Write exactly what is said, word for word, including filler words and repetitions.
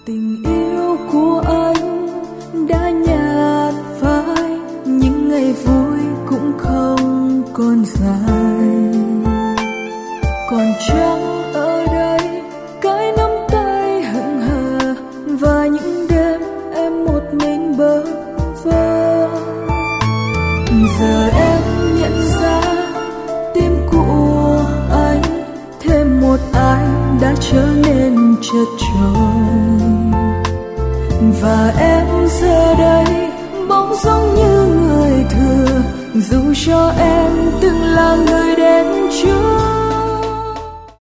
Tình yêu của anh đã nhạt phai, những ngày vui cũng không còn dài. Còn trắng ở đây cái nắm tay hững hờ và những đêm em một mình bơ vơ. Giờ em nhận ra tim của anh thêm một ai đã trở nên chật chội, và em giờ đây bỗng giống như người thừa, dù cho em từng là người đến trước.